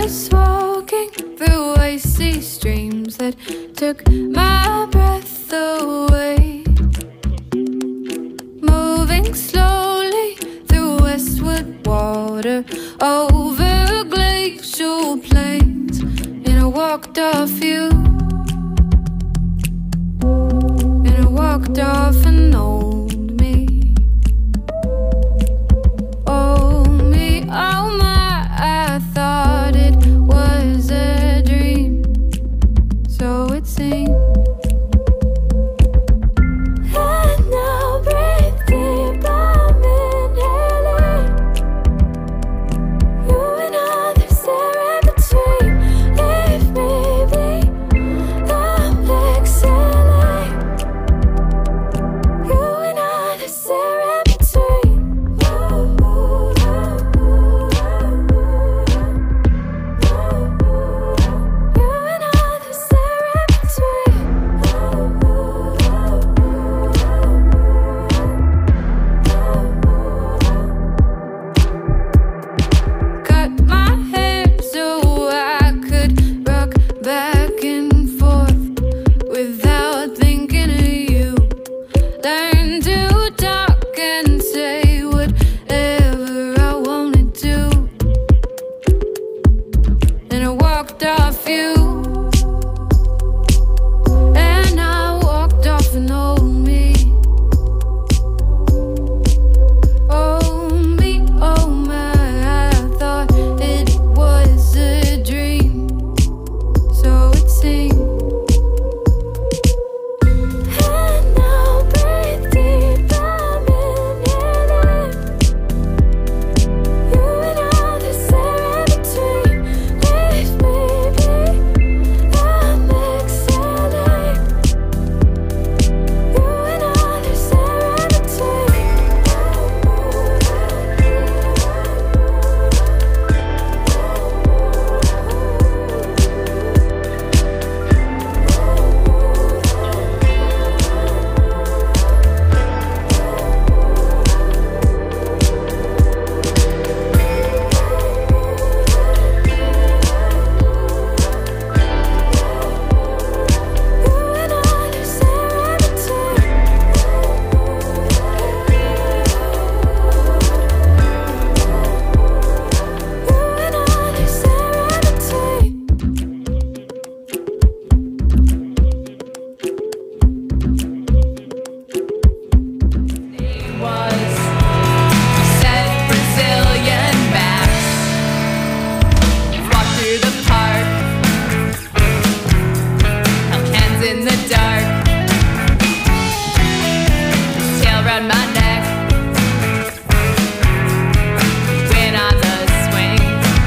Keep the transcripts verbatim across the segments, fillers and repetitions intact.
was walking through icy streams that took my breath away, moving slowly through westward water over glacial plains, and I walked off you, and I walked off an old me. Oh me, oh my, I thought it was a dream, so it seemed. And now breathe deep, I'm inhaling. You and others there in between. Leave me be, I'm exhaling. You and others there in between. Cut my hair so I could rock back and forth without thinking of you. Learn to talk and say whatever I wanted to, and I walked off you, and I walked off an old me. Oh me, oh my, I thought it was a dream, so it seemed. And now breathe deep, I'm inhaling. You and others there in between. Leave me be, I'm exhaling. You and others there in between. Was you said Brazilian Max? Walk through the park, held hands in the dark, tail round my neck, went on the swing.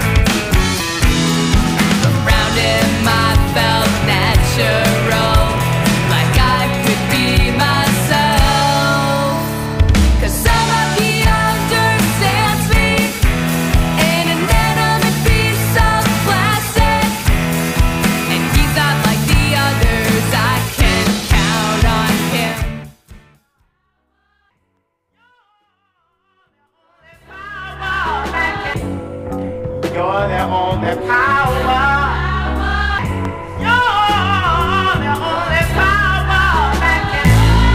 Around him I felt natural, like I could be myself. Cause somebody understands me in an inanimate piece of plastic, and he's not like the others, I can count on him. You're the only power. You're the only power that can.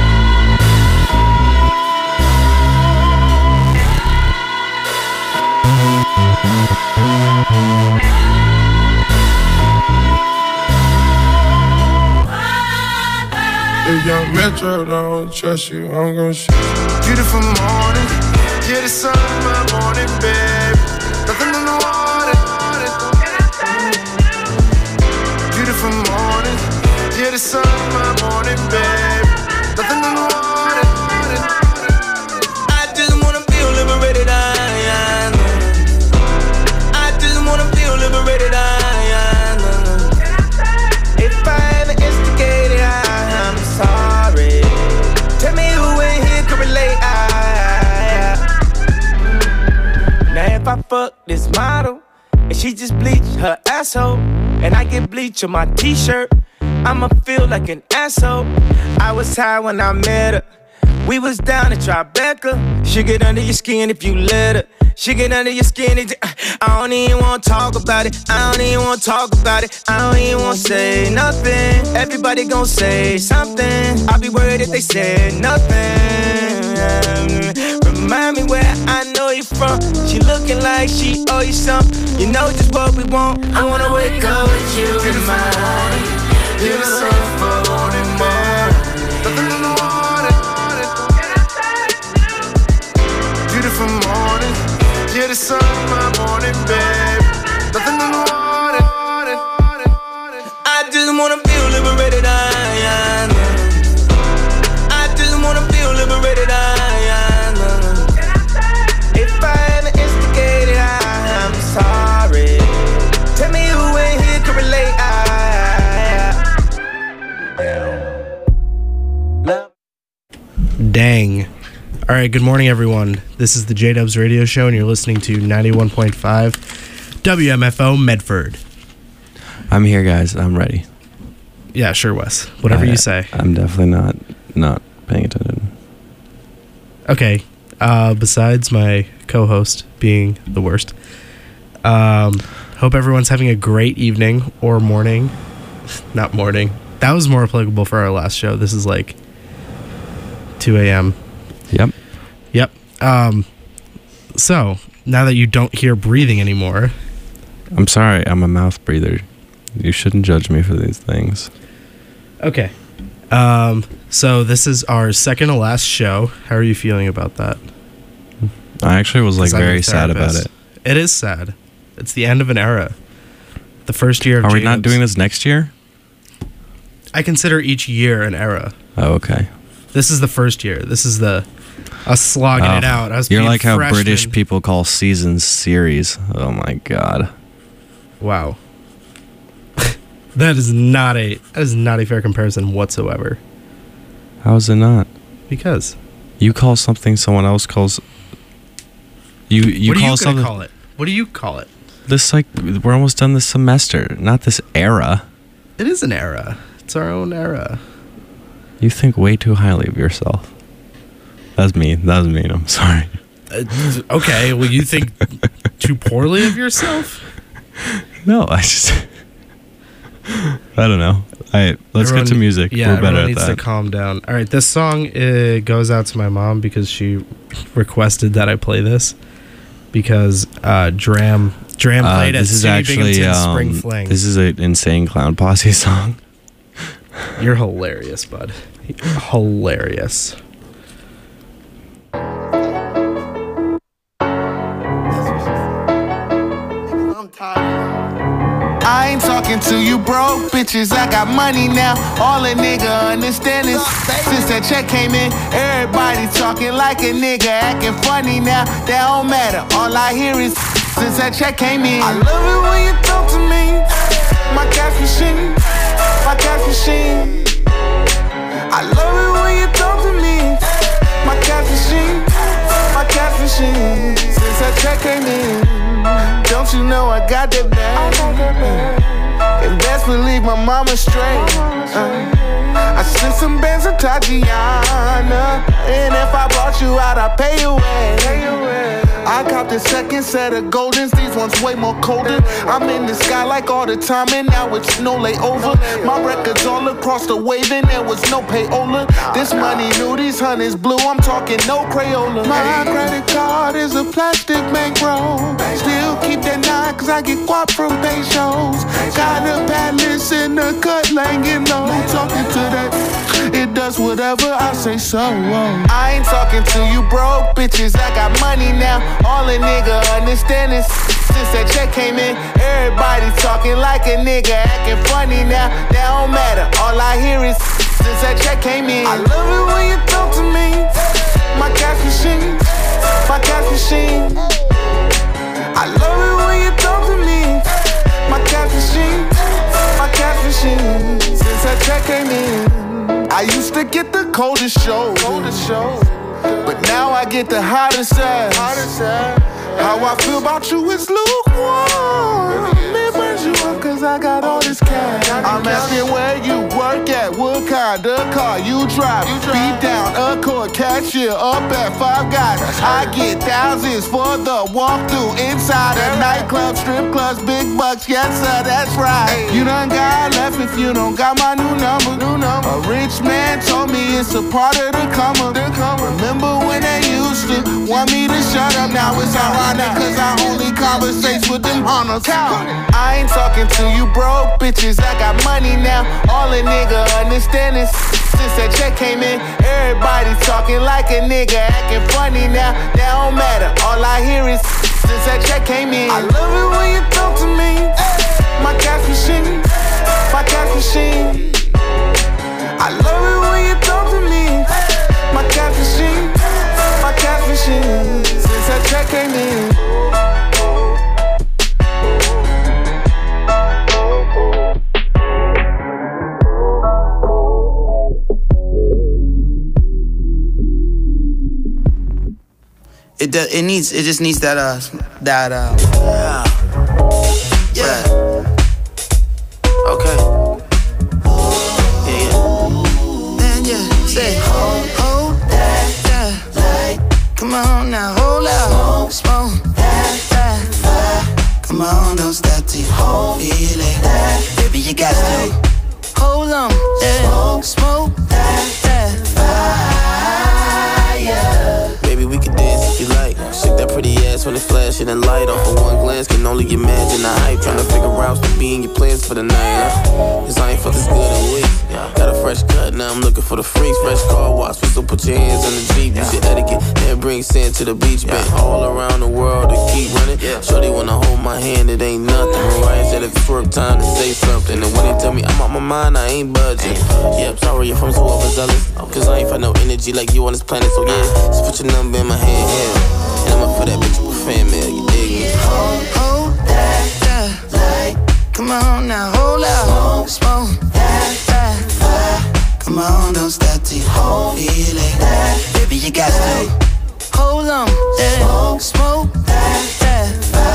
If young Metro don't trust you, I'm gon' shoot you. Beautiful morning, you're the sun of my morning, babe. Nothing in the water. Beautiful morning, you're the sun of my morning, babe. Nothing in the water. I just wanna feel liberated, I am. I just wanna feel liberated, I am. If I ever instigated, I'm sorry. Tell me who in here can relate, I. Now if I fuck this model and she just bleach her asshole, and I get bleach on my t-shirt, I'ma feel like an asshole. I was high when I met her. We was down at Tribeca. She get under your skin if you let her. She get under your skin. It, I don't even wanna talk about it. I don't even wanna talk about it. I don't even wanna say nothing. Everybody gon' say something. I'll be worried if they say nothing. Remind me where I know you from. She looking like she owe you something. You know just what we want. I wanna wake up with you in the morning. You're the sun for wanting more. Nothing in the water. Beautiful morning. You're the sun of my morning, babe. Nothing in the water. I just wanna feel liberated. I, I, I just wanna feel liberated. I, I, if I ever instigated, I, I'm sorry. Tell me who ain't here can relate. I, Dang. All right, good morning, everyone. This is the J-Dubs Radio Show, and you're listening to ninety-one point five W M F O Medford. I'm here, guys. I'm ready. Yeah, sure, Wes. Whatever I, you say. I'm definitely not not paying attention. Okay. Uh, besides my co-host being the worst, um, hope everyone's having a great evening or morning. Not morning. That was more applicable for our last show. This is like two a.m. Yep. Yep. Um, so, now that you don't hear breathing anymore... I'm sorry, I'm a mouth breather. You shouldn't judge me for these things. Okay. Um, so, this is our second to last show. How are you feeling about that? I actually was like very sad about it. It is sad. It's the end of an era. The first year of Are we J-Dubs. not doing this next year? I consider each year an era. Oh, okay. This is the first year. This is the us slogging oh, it out. Us you're being like how freshmen. British people call seasons series. Oh my god. Wow. That is not a that is not a fair comparison whatsoever. How is it not? Because you call something someone else calls. You you what call are you something. Gonna call it? What do you call it? This like we're almost done this semester, not this era. It is an era. It's our own era. You think way too highly of yourself. That's mean. That was mean. I'm sorry. Uh, okay. Well, you think too poorly of yourself? No, I just. I don't know. All right, let's everyone, get to music. Yeah, we're better everyone at needs that. to calm down. All right, this song uh, goes out to my mom because she requested that I play this because uh, Dram Dram Uh, played at this is City actually Binghamton um, Spring Fling. This is an Insane Clown Posse song. You're hilarious, bud. Hilarious. I ain't talking to you broke bitches, I got money now. All a nigga understand is since that check came in, everybody talking like a nigga, acting funny now. That don't matter, all I hear is since that check came in. I love it when you talk to me, my cash machine, my cash machine. I love it when you talk to me, my cash machine, my cash machine. Since that check came in, don't you know I got that bag? And best believe my mama straight. Uh, I sent some bands to Tatiana, and if I brought you out, I pay you away. I copped the second set of Goldens, these ones way more colder. I'm in the sky like all the time, and now it's no layover. My records all across the wave, and there was no payola. This money new, these honeys blue, I'm talking no Crayola. My credit card is a plastic bankroll. Still keep that nine, cause I get guap from pay shows. Got a palace in the cut, laying low. Talking to that, it does whatever I say so. I ain't talking to you broke bitches, I got money now. All a nigga understand is since that check came in, everybody talking like a nigga, acting funny now. That don't matter, all I hear is since that check came in. I love it when you talk to me, my cash machine, my cash machine. I love it when you talk to me, my cash machine, my cash machine. Since that check came in, I used to get the coldest shows, coldest shows. But now I get the hottest ass. How I feel about you is lukewarm. It burns you up cause I got all this cash. I'm asking where you work at, what kind of car you drive. Beat down, Accord, cash cashier up at Five Guys. I get thousands for the walkthrough inside a nightclub, strip clubs, big bucks. Yes, sir, that's right. You done got left if you don't got my new number. New number. A rich man told me it's a part of the come up. Remember when they used to want me to shut up? Now it's ironic, cause I only conversates with them hunters. I ain't talking to you broke bitches, I got money now. All a nigga understand is since that check came in, everybody talking like a nigga, acting funny now. That don't matter, all I hear is since that check came in. I love it when you talk to me, my cash machine, my cash machine. I love it when you talk to me, my cash machine, my cash machine. Since that check came in. It does, it needs it just needs that uh that uh yeah, yeah. Okay. Yeah, yeah. Man, yeah. Say hold, hold that, that light. Come on now, hold out, smoke that, that fire. Come on, don't stop till you feel it. That, baby, you got to hold on, yeah. Smoke that, that fire. Baby, we can dance if you like. Shake that pretty ass when it flash and light off of one glance. Can only imagine the hype. Tryna figure out to be in your plans for the night. Huh? Cause I ain't felt this good in weeks. Got a fresh cut, now I'm looking for the freaks. Fresh car wash, so put your hands on the Jeep. Use your etiquette, then bring sand to the beach. Been all around the world to keep running. Shorty wanna hold my hand, it ain't nothing. Mariah said if it's work time to say something. And when they tell me I'm out my mind, I ain't budging. Yeah, I'm sorry if I'm so overzealous. Cause I ain't find no energy like you on this planet. So yeah, just put your number in my hand, yeah. And I'ma put that bitch with fan mail, you dig me? Hold, hold that, that light. Come on now, hold out, smoke that, that fire. Come on, don't stop till you feel it. That, baby, you got to hold on, yeah. Smoke that, that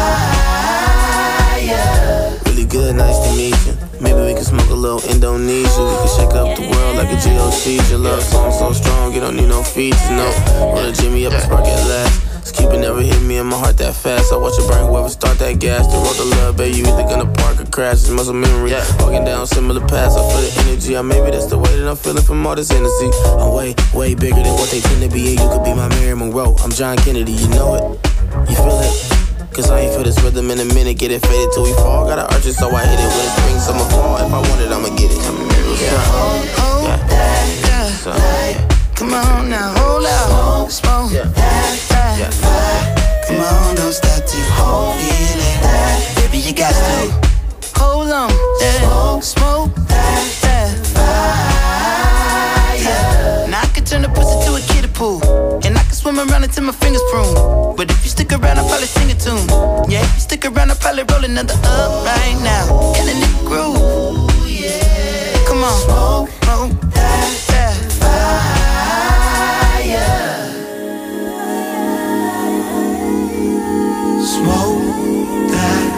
fire. Really good, nice to meet you. Maybe we can smoke a little Indonesia. We can shake up the world like a G O C. Your love song so strong, you don't need no features, no. Roll a Jimmy up and spark at last. Cupid never hit me in my heart that fast. I watch it burn, whoever start that gas. The road to love, baby, you either gonna park or crash. It's muscle memory, yeah. Walking down similar paths. I feel the energy, or maybe that's the way that I'm feeling from all this energy. I'm way, way bigger than what they tend to be. And you could be my Mary Monroe, I'm John Kennedy, you know it? You feel it? Cause I ain't feel this rhythm in a minute. Get it faded till we fall. Gotta urge it so I hit it. When it spring, summer, fall. If I want it, I'ma get it. Yeah. So hold, hold yeah. that, that so, light. Yeah. Come on now, hold out, smoke yeah. that, that yeah. fire. Come on, don't stop till you feel it. That, baby, you got to hold on, yeah. Smoke that, that fire. Now I can turn the pussy to a kiddie pool, and I can swim around until my fingers prune. But if you stick around, I'll probably sing a tune. Yeah, if you stick around, I'll probably roll another up right now. In the nigga groove, yeah. Come on, smoke, smoke that, that fire. Smoke that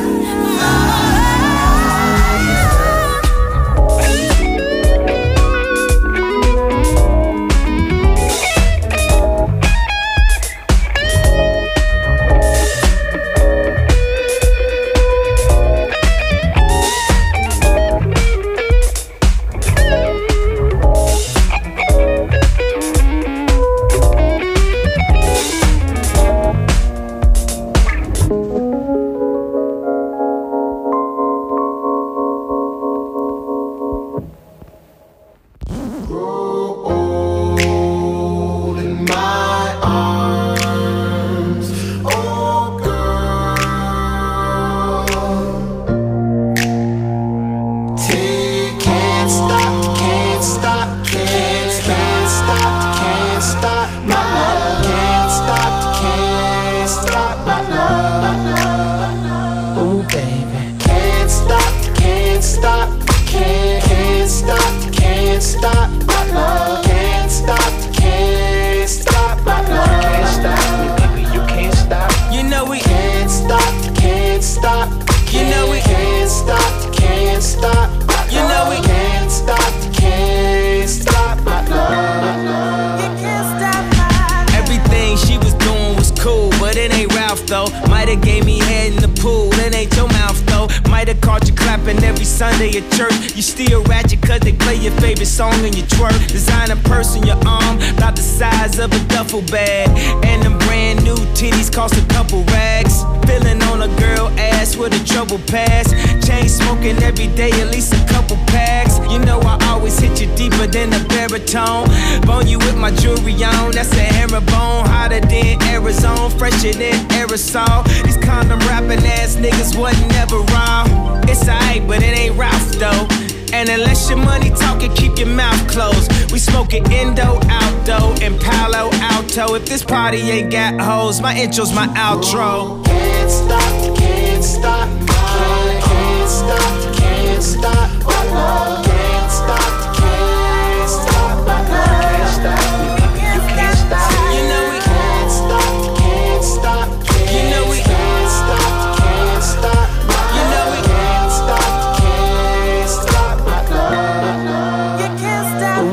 might have caught you clapping every Sunday at church. You still ratchet cause they play your favorite song and you twerk. Designer purse on your arm, about the size of a duffel bag. And them brand new titties cost a couple rags. Feeling on a girl ass with a trouble pass. Chain smoking every day, at least a couple packs. You know I always hit you deeper than a baritone. Bone you with my jewelry on, that's a herringbone. Hotter than Arizona, fresher than aerosol. These condom rapping ass niggas wasn't never wrong. It's alright, but it ain't Ralph though. And unless your money talking, keep your mouth closed. We smoking Indo, Alto, and Palo Alto. If this party ain't got hoes, my intro's my outro. Can't stop, can't stop, can't stop, can't stop, my love. Can't stop, can't stop, my love. Can't stop, you can't stop. You know we can't stop, can't stop, you know we can't stop, can't stop. You know we can't stop, can't stop, my love. You can't stop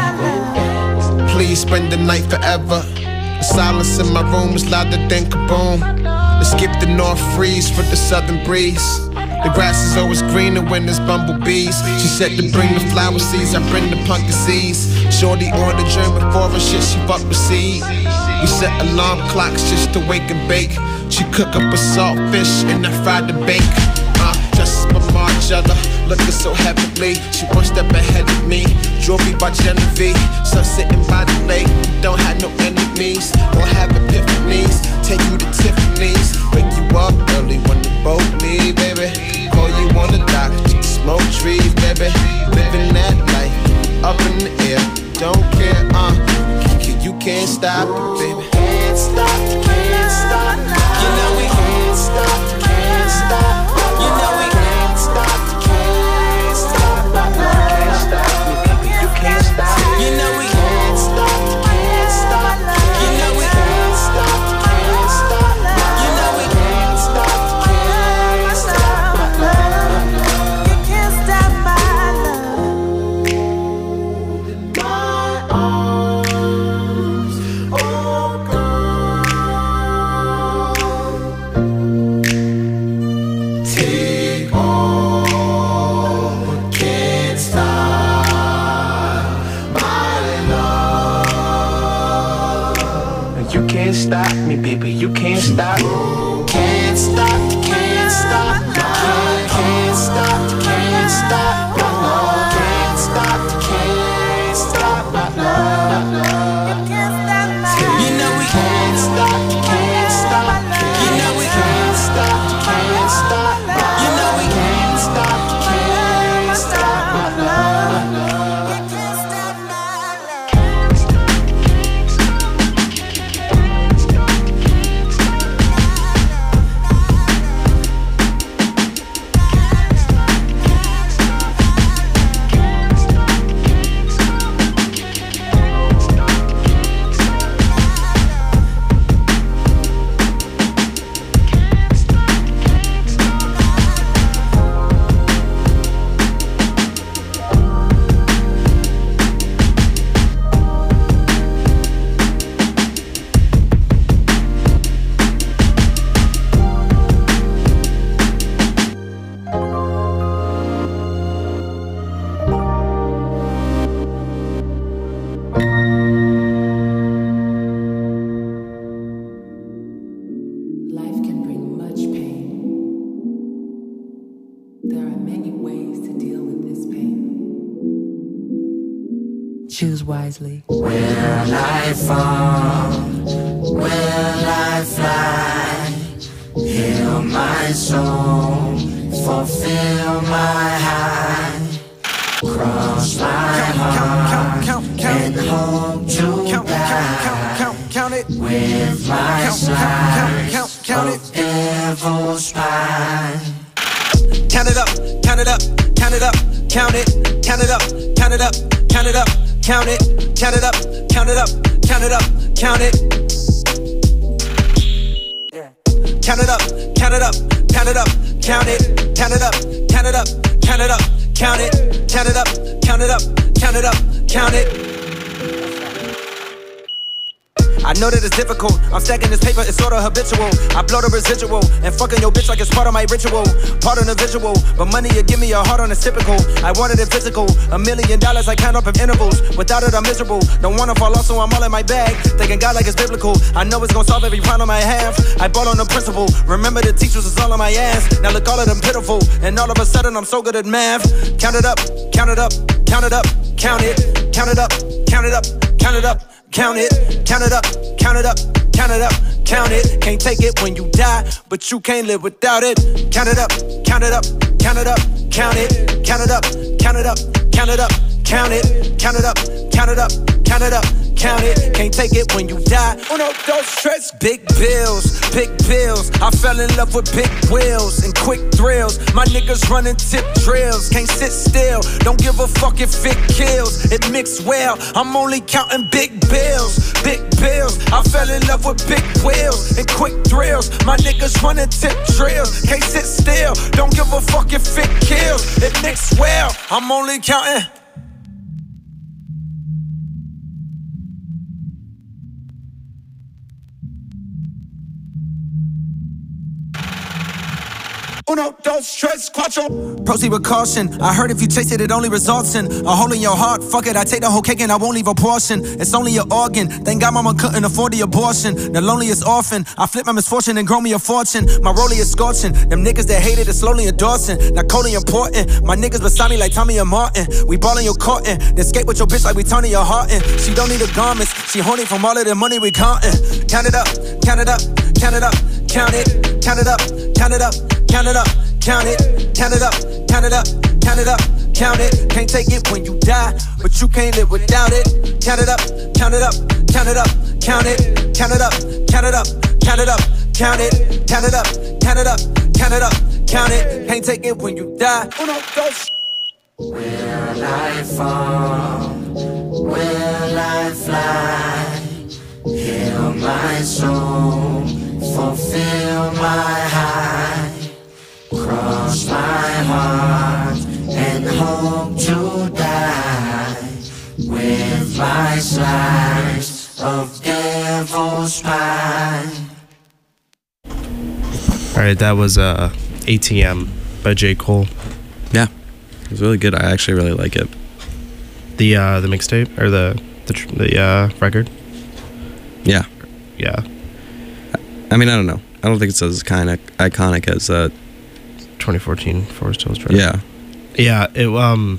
my love. Please spend the night forever. The silence in my room is louder than kaboom. Let's skip the north freeze for the southern breeze. The grass is always greener when there's bumblebees. She said to bring the flower seeds, I bring the pumpkin seeds. Shorty ordered germ before her shit, she fuck with seed. We set alarm clocks just to wake and bake. She cook up a saltfish and I fried the bake. Uh, just for Margiela, looking so heavenly. She one step ahead of me. Jewelry by Genevieve, sun sitting by the lake. Don't have no enemies or have epiphanies. Take you to Tiffany's, wake you up early when the boat leave, baby. Call you on the dock, smoke trees, baby. Living that life, up in the air, don't care, uh. You can't stop it, baby. Can't stop, can't stop. You know we can't stop, can't stop. You know we can't stop, can't stop. Can't stop, you can't stop. You know we can't stop, can't stop. You know we can't stop, can't stop. You know we can't stop, can't stop. You can't stop my love. In my arms, oh God. Take all, but can't stop my love. You can't stop me, baby, you can't stop. Can't stop, can't stop, can't, can't stop, can't stop my love. Can't stop, can't stop my love. You can't stop my love. You know we can't stop, can't stop. You know we can't stop, can't stop. You know we can't stop, can't stop my love. You can't stop my Life can bring much pain. There are many ways to deal with this pain. Choose wisely. Will I fall? Will I fly? Heal my soul, fulfill my high. Cross my heart and hope to die with my slice of devil's spine. Count it up, count it up, count it up, count it, count it up, count it up, count it up, count it, count it up, count it up, count it up, count it. Count it up, count it up, count it up, count it, count it up, count it up, count it up, count it, count it up, count it up, count it up, count it. I I know that it's difficult. I'm stacking this paper, it's sorta habitual. I blow the residual and fucking your bitch like it's part of my ritual. Part of the visual, but money you give me a heart on it's typical. I wanted it physical, a million dollars I count up in intervals. Without it I'm miserable, don't wanna fall off so I'm all in my bag. Thinking God like it's biblical, I know it's gonna solve every problem I have. I bought on the principle, remember the teachers is all on my ass. Now look all of them pitiful, and all of a sudden I'm so good at math. Count it up, count it up, count it up, count it, count it up, count it up, count it up, count it, count it up, count it up, count it up, count it. Can't take it when you die, but you can't live without it. Count it up, count it up, count it up, count it, count it up, count it up, count it up, count it, count it up, count it up, count it up, count it. Can't take it when you die. Uno, dos, tres. Big bills, big bills. I fell in love with big wheels and quick thrills. My niggas running tip drills. Can't sit still. Don't give a fuck if it kills. It mixed well. I'm only counting big bills, big bills. I fell in love with big wheels and quick thrills. My niggas running tip drills. Can't sit still. Don't give a fuck if it kills. It mixed well. I'm only counting. Uno, dos, tres, cuatro. Proceed with caution. I heard if you taste it, it only results in a hole in your heart. Fuck it, I take the whole cake and I won't leave a portion. It's only an organ. Thank God mama couldn't afford the abortion. The loneliest orphan. I flip my misfortune and grow me a fortune. My rollie is scorching. Them niggas that hated it slowly endorsing. Not coldly important. My niggas beside me like Tommy and Martin. We ballin' your courtin'. Then skate with your bitch like we Tony your Harton. She don't need the garments. She horny from all of the money we countin'. Count it up, count it up, count it up, count it, count it up, count it up. Count it up, count it, count it up, count it up, count it up, count it. Can't take it when you die, but you can't live without it. Count it up, count it up, count it up, count it, count it up, count it up, count it up, count it, count it up, count it up, count it up, count it. Can't take it when you die. Uno, dos. Will I fall? Will I fly? Heal my soul, fulfill my high. Cross my heart and hope to die with my slice of devil's pie. All right, that was uh, A T M by J. Cole. Yeah, it was really good. I actually really like it. The uh, the mixtape or the the, tr- the uh, record. Yeah, yeah. I mean, I don't know. I don't think it's as kind of iconic as uh, twenty fourteen Forest Hills Drive. Yeah, yeah. It um,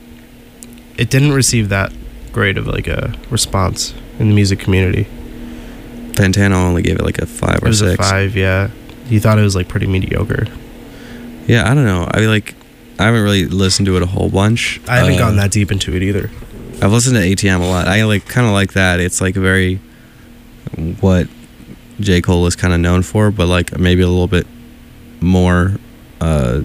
it didn't receive that great of like a response in the music community. Fantano only gave it like a five or it was six. A five, yeah. He thought it was like pretty mediocre. Yeah, I don't know. I like, I haven't really listened to it a whole bunch. I haven't uh, gone that deep into it either. I've listened to A T M a lot. I like kind of like that. It's like very what J. Cole is kind of known for, but like maybe a little bit more uh,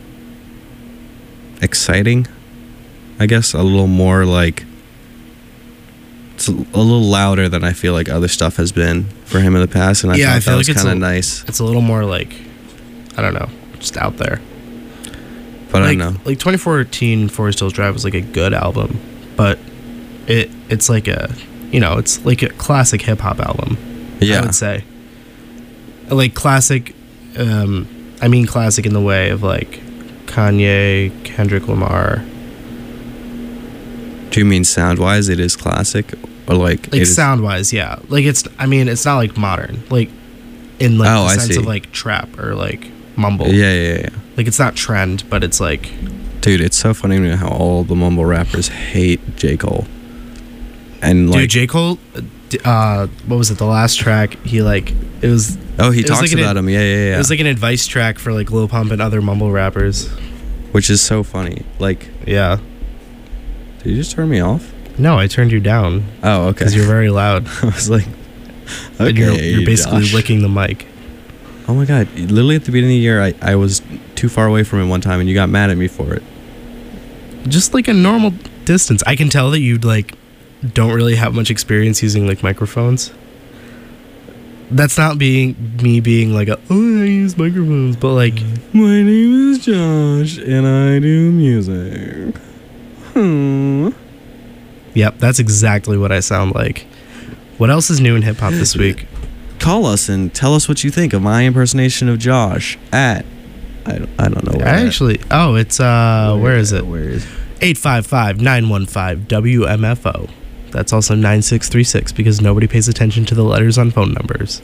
exciting, I guess. A little more like, it's a, a little louder than I feel like other stuff has been for him in the past, and I yeah, thought I feel that like was kind of a, nice. It's a little more like, I don't know, just out there. But like, I don't know. Like twenty fourteen Forest Hills Drive was like a good album, but it it's like a, you know, it's like a classic hip hop album. Yeah, I would say. Like classic, um, I mean classic in the way of like Kanye, Kendrick Lamar. Do you mean sound wise it is classic, or like like sound wise? Yeah, like it's. I mean, it's not like modern, like in like oh, the I sense see. of like trap or like mumble. Yeah, yeah, yeah. Like it's not trend, but it's like. Dude, it's so funny to me how all the mumble rappers hate J. Cole. And like, dude, J. Cole, uh, what was it? The last track, he like it was. Oh, he it talks was like about an, him. Yeah, yeah, yeah. It was like an advice track for like Lil Pump and other mumble rappers, which is so funny. Like, yeah. Did you just turn me off? No, I turned you down. Oh, okay. Because you're very loud. I was like, okay, and you're, you're basically Josh. licking the mic. Oh my god! Literally at the beginning of the year, I, I was too far away from it one time, and you got mad at me for it. Just like a normal distance. I can tell that you like don't really have much experience using like microphones. That's not being me being like a, oh, I use microphones, but like, my name is Josh and I do music. Hmm. Yep, that's exactly what I sound like. What else is new in hip hop this week? Call us and tell us what you think of my impersonation of Josh at I don't, I don't know where I that- actually oh it's uh where, where is it? Where is eight five five, nine one five, W M F O. That's also nine six three six because nobody pays attention to the letters on phone numbers.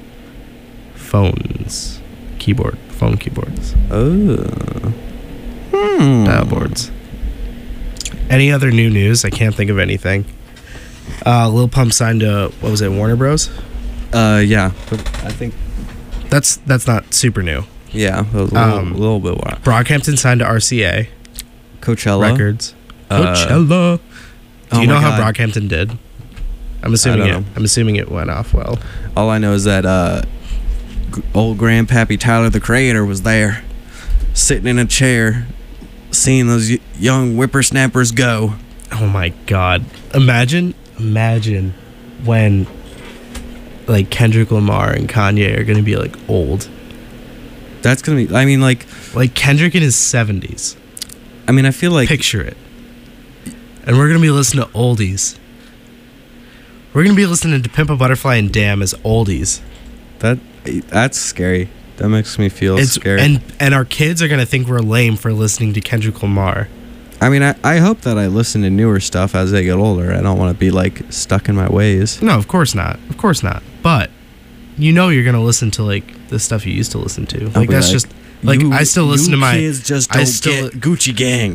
Phones. Keyboard. Phone keyboards. Oh. Hmm. Dial boards. Any other new news? I can't think of anything. Uh, Lil Pump signed to, what was it, Warner Bros? Uh, yeah, but I think that's that's not super new. Yeah, a little, Um, little bit wild. Brockhampton signed to R C A Coachella Records. Uh, Coachella. Do oh you know my how God. Brockhampton did? I'm assuming I it. don't know. I'm assuming it went off well. All I know is that uh, g- old Grandpappy Tyler the Creator was there, sitting in a chair, seeing those y- young whippersnappers go. Oh my God! Imagine, imagine when like Kendrick Lamar and Kanye are gonna be like old. That's gonna be. I mean, like, like Kendrick in his seventies. I mean, I feel like picture it, and we're gonna be listening to oldies. We're gonna be listening to Pimp a Butterfly and Damn as oldies. That that's scary. That makes me feel It's scared. and and our kids are gonna think we're lame for listening to Kendrick Lamar. I mean, I, I hope that I listen to newer stuff as they get older. I don't want to be like stuck in my ways. No, of course not. Of course not. But you know you're gonna listen to like the stuff you used to listen to. Like be that's like, just like you- I still listen you to my kids just I don't still get Gucci Gang.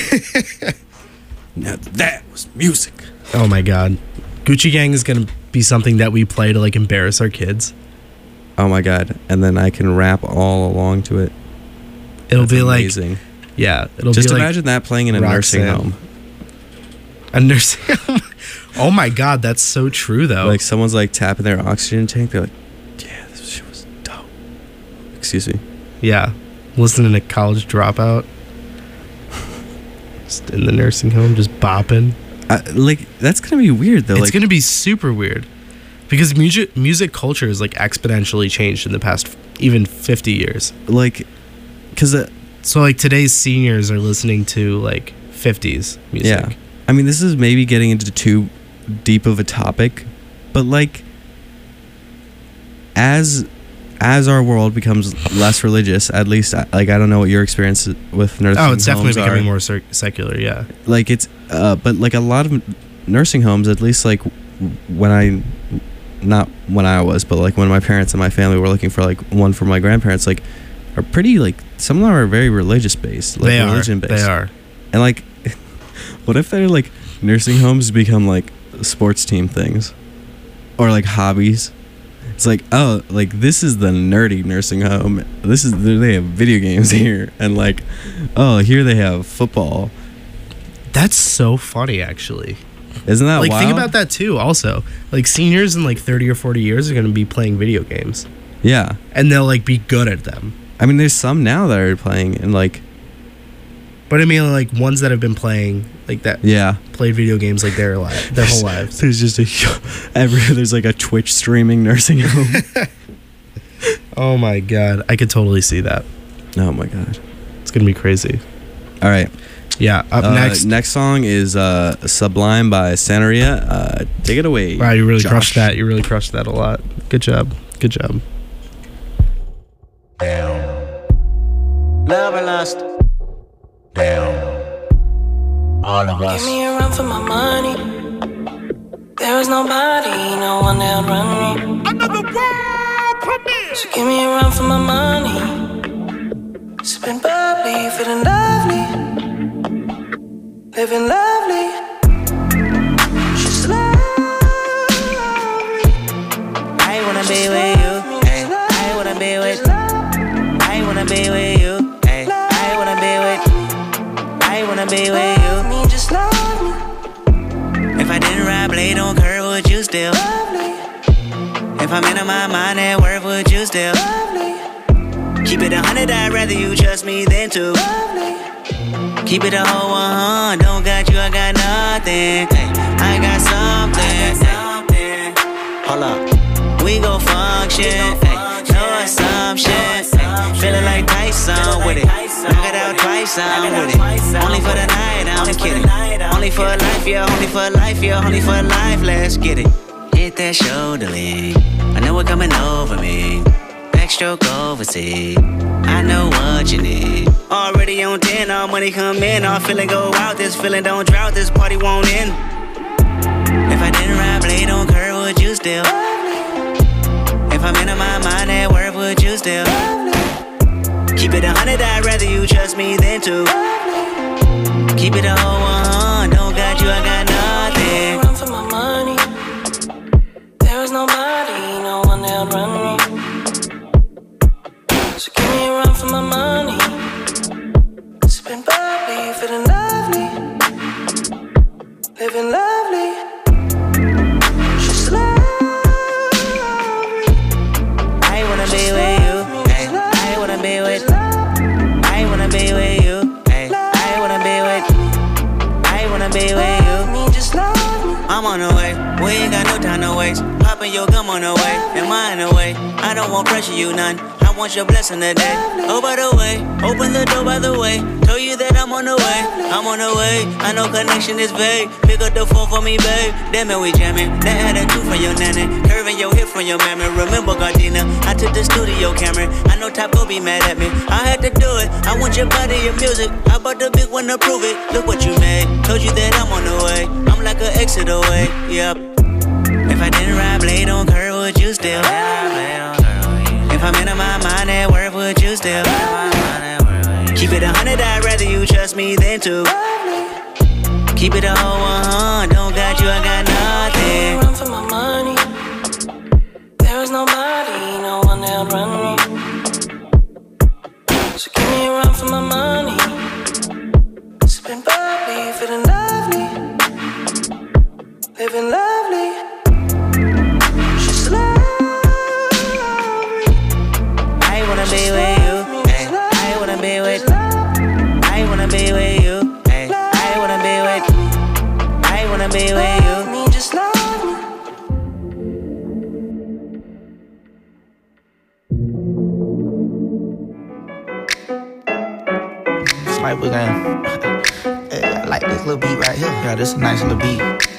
Now that was music. Oh my God, Gucci Gang is gonna be something that we play to like embarrass our kids. Oh my God! And then I can rap all along to it. It'll That's be amazing. like yeah. It'll Just be imagine like that playing in a nursing Roxanne. home. A nursing home. Oh my God, that's so true though. Like someone's like tapping their oxygen tank. They're like, "Yeah, this shit was dope." Excuse me. Yeah, listening to College Dropout. Just in the nursing home, just bopping. I, like that's gonna be weird though. It's like, gonna be super weird because music music culture has like exponentially changed in the past even fifty years. like, cause uh, So like today's seniors are listening to like fifties music. yeah. I mean, this is maybe getting into too deep of a topic, but like, as as our world becomes less religious, at least like I don't know what your experience with nursing Oh, it's definitely homes are. becoming more cir- secular. Yeah. Like it's uh but like a lot of nursing homes, at least like when I not when I was but like when my parents and my family were looking for like one for my grandparents, like are pretty like some of them are very religious based, like They are. religion based. They are. And like what if they're like nursing homes become like sports team things or like hobbies? It's like, oh, like this is the nerdy nursing home. This is they have video games here, and like, oh, here they have football. That's so funny, actually. Isn't that like wild? think about that too? Also, like seniors in like thirty or forty years are going to be playing video games, Yeah, and they'll like be good at them. I mean, there's some now that are playing, and like, But I mean, like ones that have been playing like that. yeah, Played video games like their li- their whole lives. there's just a every there's like a Twitch streaming nursing home. Oh my God, I could totally see that. Oh my God, It's gonna be crazy. all right. Yeah. Up Uh, next. next song is uh, "Sublime" by Santeria. Uh, take it away. Wow, you really Josh. crushed that. You really crushed that a lot. Good job. Good job. Love and lust. Damn. All of us. Give me a run for my money. There is nobody, no one that'll run me. Another world premiere. So give me a run for my money. Sipping bubbly, feeling lovely, living lovely. She's lovely. I wanna be with you. Ay, I wanna be with. I wanna be with you. Ay, I wanna be with. I wanna be with you. Me, just love me. If I didn't ride blade on curve, would you still? If I'm in my mind at work, would you still? Keep it a hundred, I'd rather you trust me than two. Keep it a whole one, don't got you, I got nothing. Ay, I got something. Ay, hold up, we gon' function. Ay, no assumption. Ay, feeling like Tyson with it. Knock it out twice, I'm with it. Only for the night, I'm kidding. Only for life, yeah, only for life, yeah, only for life, let's get it. hit that shoulder lean. I know it coming over me. Backstroke overseas. I know what you need. Already on ten, all money come in. All feeling go out, this feeling don't drought, this party won't end. If I didn't ride blade on curve, would you still? If I'm in my mind at work, would you still? Keep it a hundred, I'd rather you trust me than to. Keep it a whole one, don't got you, I got nothing. Run for my money. There is nobody, no one that'll run me. So give me a run for my money. Sipping bubbly, feeling lovely, living lovely. She's lovely. I wanna be with you. Ay, I wanna be with. I wanna be with you. Ay, I wanna be with. I wanna be with you. I'm on the way. We ain't got no time to waste. Popping your gum on the way. Am I in the way? I don't want pressure, you none. I want your blessing today. Oh, by the way, open the door by the way. Told you that I'm on the way. I'm on the way. I know connection is vague. Pick up the phone for me, babe. Damn it, we jamming. That had a two from your nanny. Curving your hip from your mammy. Remember, Gardena, I took the studio camera. I know Top go be mad at me. I had to do it. I want your body, your music. I bought the big one to prove it. Look what you made. Told you that I'm on the way. I'm like an exit away. Yep. If I didn't ride blade on curve, would you still? If I'm in my mind at work, would you still? Keep it a hundred, I'd rather you trust me than to. Keep it a whole one, don't got you, I got nothing. Run for my money. There is nobody, no one that'll run me. So give me a run for my money. Sipping bubbly, feeling lovely, living lovely. She's lovely. I wanna be with you. Ay, I wanna be with. I wanna be with you. Ay, I wanna be with. I wanna be with you. Me, just love me. Sniper game. Hey, I like this little beat right here. Yeah, this is a nice little beat.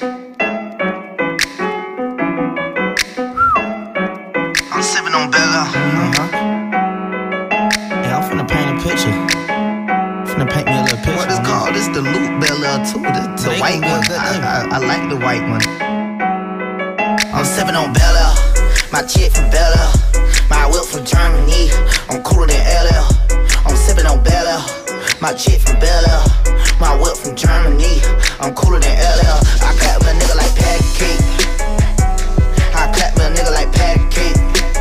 I'm sipping on Bella. Uh-huh. Yeah, I'm finna paint a picture. Finna paint me a little picture. What is called? This the Loop Bella too. This, the white one. I, I, I like the white one. I'm sipping on Bella. My chick from Bella. My whip from Germany. I'm cooler than L L. I'm sipping on Bella. My chick from Bella. My whip from Germany. I'm cooler than L L. I clap with a nigga like patty cake. I clap with a nigga like patty cake.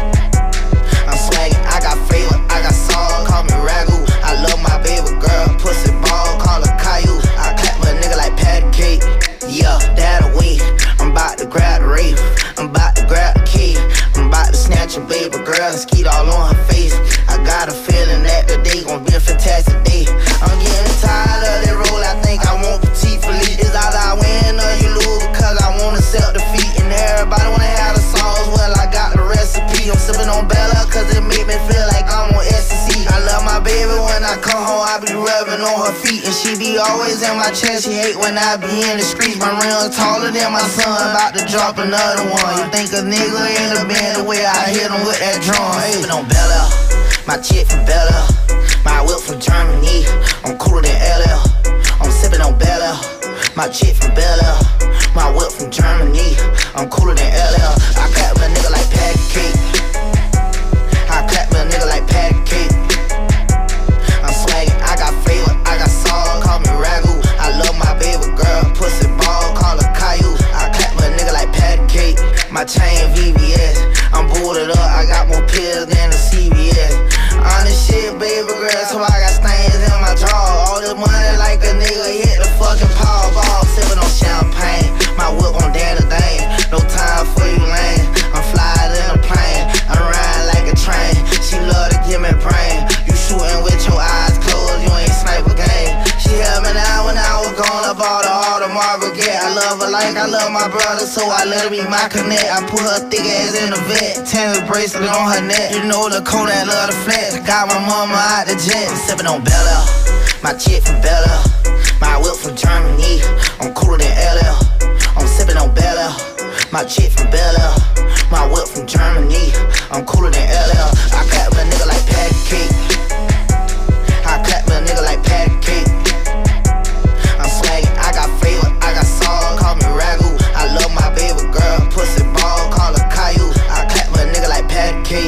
I'm swaggin', I got flavor, I got sauce, call me Ragu. I love my baby girl, pussy ball, call her Caillou. I clap with a nigga like patty cake. Yeah, that away. I'm about to grab the rave. I'm about to grab the key. I'm about to snatch a baby girl and skeet all on her face. I got a feeling that the day gon' be a fantastic day. I'm getting tired of that role, I think I want petite Philippe. Is either I win or you lose because I wanna sell defeat. And everybody wanna have the sauce, well I got the recipe. I'm sipping on Bella cause it make me feel like I'm on ecstasy. I love my baby when I come home, I be rubbing on her feet. And she be always in my chest, she hate when I be in the streets. My rims taller than my son, about to drop another one. You think a nigga in the band the way I hit him with that drum. Hey. Sipping on Bella, my chick from Bella. My whip from Germany, I'm cooler than L L. I'm sipping on Bella, my chick from Bella. My whip from Germany, I'm cooler than L L. I clap with a nigga like patty cake. I clap with a nigga like patty cake. I'm swaggin', I got flavor, I got sauce, call me Ragu. I love my baby girl, pussy ball, call her Caillou. I clap with a nigga like patty cake. My chain V V S, I'm booted up, I got more pills than the C V S. Honest shit, baby girl, so I got stains in my jaw. All this money like a nigga hit the fucking Powerball. Sippin' on champagne, my whip on Danny Dane. No time for you lame, I'm flying in a plane. I'm riding like a train, she love to give me brain. You shootin' with your eyes closed, you ain't sniper game. She held me down when I was gone, I bought her all the Marvel get. I love her like I love my brother, so I let her be my connect. I put her thick ass in the vet, tennis bracelet on her neck. You know the Kodak love the flex. Got my mama out the jet. I'm sipping on Bella, my chick from Bella. My whip from Germany, I'm cooler than L L. I'm sipping on Bella, My chick from Bel Air, my whip from Germany. I'm cooler than L L. I clap with a nigga like patty cake. I clap with a nigga like patty cake. I'm swaggin', I got flavor, I got sauce. Call me Ragu. I love my baby girl, pussy ball, call her Caillou. I clap with a nigga like patty cake.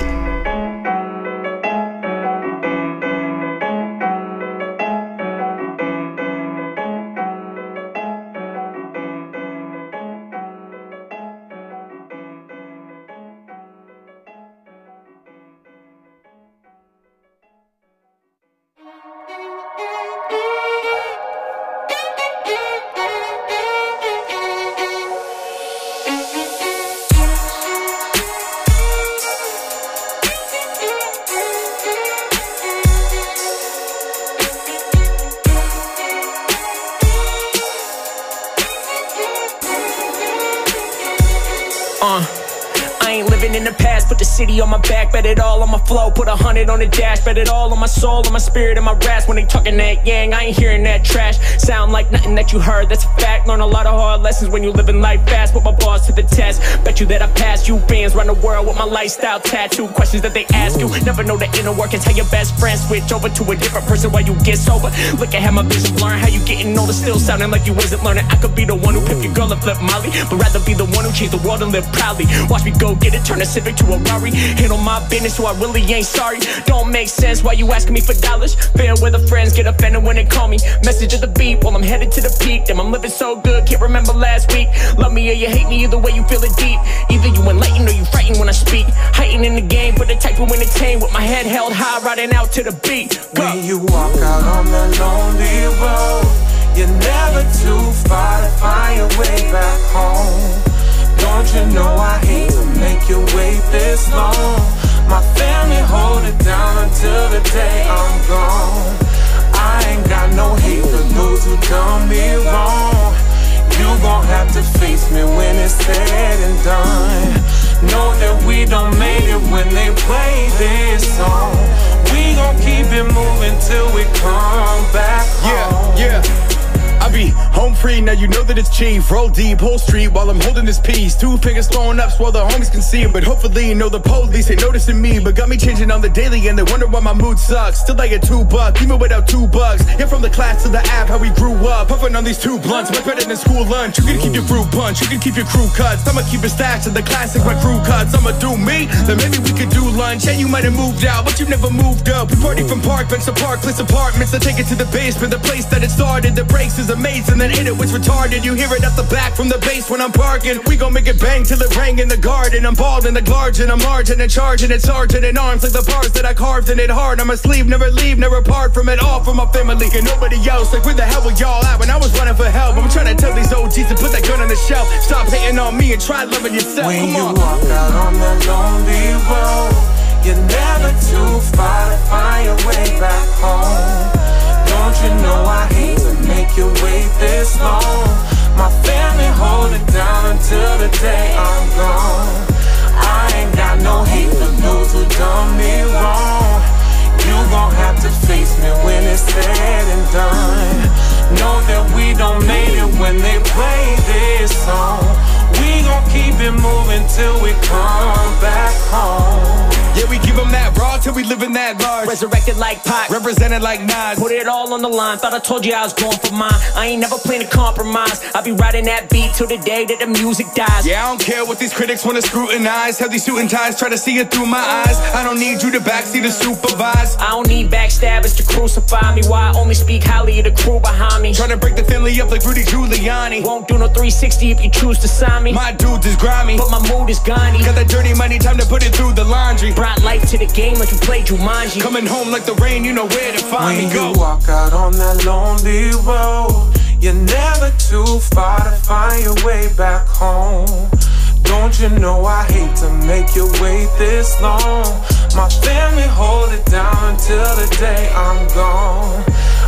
In the past, put the city on my back, bet it all on my flow, put a hundred on the dash, bet it all on my soul, on my spirit, and my raps. When they talking that yang, I ain't hearing that trash. Sound like nothing that you heard, that's a fact. Learn a lot of hard lessons when you living life fast. Put my bars to the test, bet you that I passed you. Fans run the world with my lifestyle tattoo. Questions that they ask you, never know the inner workings. How your best friend switch over to a different person while you get sober. Look at how my vision blurring, how you getting older, still sounding like you wasn't learning. I could be the one who pick your girl and flip Molly, but rather be the one who changed the world and live proudly. Watch me go get it, turn a Civic to a Rari. Handle my business, so I really ain't sorry. Don't make sense why you asking me for dollars. Fair weather friends get offended when they call me. Message at the beep while I'm headed to the peak. Damn, I'm living so good, can't remember last week. Love me or you hate me, either way you feel it deep. Either you enlighten or you frighten when I speak. Heighten in the game for the type who entertain, with my head held high, riding out to the beat. Go. When you walk out on the lonely road, you're never too far to find your way back home. Don't you know I hate to make you wait this long? My family hold it down until the day I'm gone. I ain't got no hate for those who done me wrong. You gon' have to face me when it's said and done. Know that we don't make it when they play this song. We gon' keep it moving till we come back home. Yeah, yeah. I be home free, now you know that it's chief. Roll deep, whole street while I'm holding this piece. Two fingers throwing up so the homies can see it. But hopefully you know the police ain't noticing me. But got me changing on the daily and they wonder why my mood sucks. Still like a two buck, even without two bucks. Yeah, from the class to the app, how we grew up. Puffing on these two blunts, much better than school lunch. You can keep your fruit punch, you can keep your crew cuts. I'ma keep it stashed in the classic, my crew cuts. I'ma do me, then maybe we could do lunch. Yeah, you might have moved out, but you never moved up. We party from park bench to park place apartments. I take it to the basement, the place that it started. The brakes is amazing, then hit it was retarded. You hear it at the back from the base when I'm parking. We gon' make it bang till it rang in the garden. I'm bald and the large and I'm large and charging it sergeant in arms like the bars that I carved in it hard. I'm a sleeve, never leave, never part from it all from my family and nobody else. Like where the hell were y'all at when I was running for help? I'm trying to tell these O Gs to put that gun on the shelf. Stop hating on me and try loving yourself. When Come you on. walk out on the lonely road, you're never too far to find your way back home. Don't you know I hate to make you wait this long? My family hold it down until the day I'm gone. I ain't got no hate for those who done me wrong. You gon' have to face me when it's said and done. Know that we don't make it when they play this song. We gon' keep it moving till we come back home. Yeah, we give them that raw till we live in that large. Resurrected like Pac, represented like Nas. Put it all on the line, thought I told you I was going for mine. I ain't never playing a compromise. I be riding that beat till the day that the music dies. Yeah, I don't care what these critics wanna scrutinize. Have these suit and ties try to see it through my eyes. I don't need you to backseat to supervise. I don't need backstabbers to crucify me. Why I only speak highly of the crew behind me. Trying to break the family up like Rudy Giuliani. Won't do no three sixty if you choose to sign me. My dudes is grimy, but my mood is Gandhi. Got that dirty money, time to put it through the laundry. Brought life to the game like you played Jumanji. Coming home like the rain, you know where to find when me. Go. You walk out on that lonely road, you're never too far to find your way back home. Don't you know I hate to make you wait this long? My family hold it down until the day I'm gone.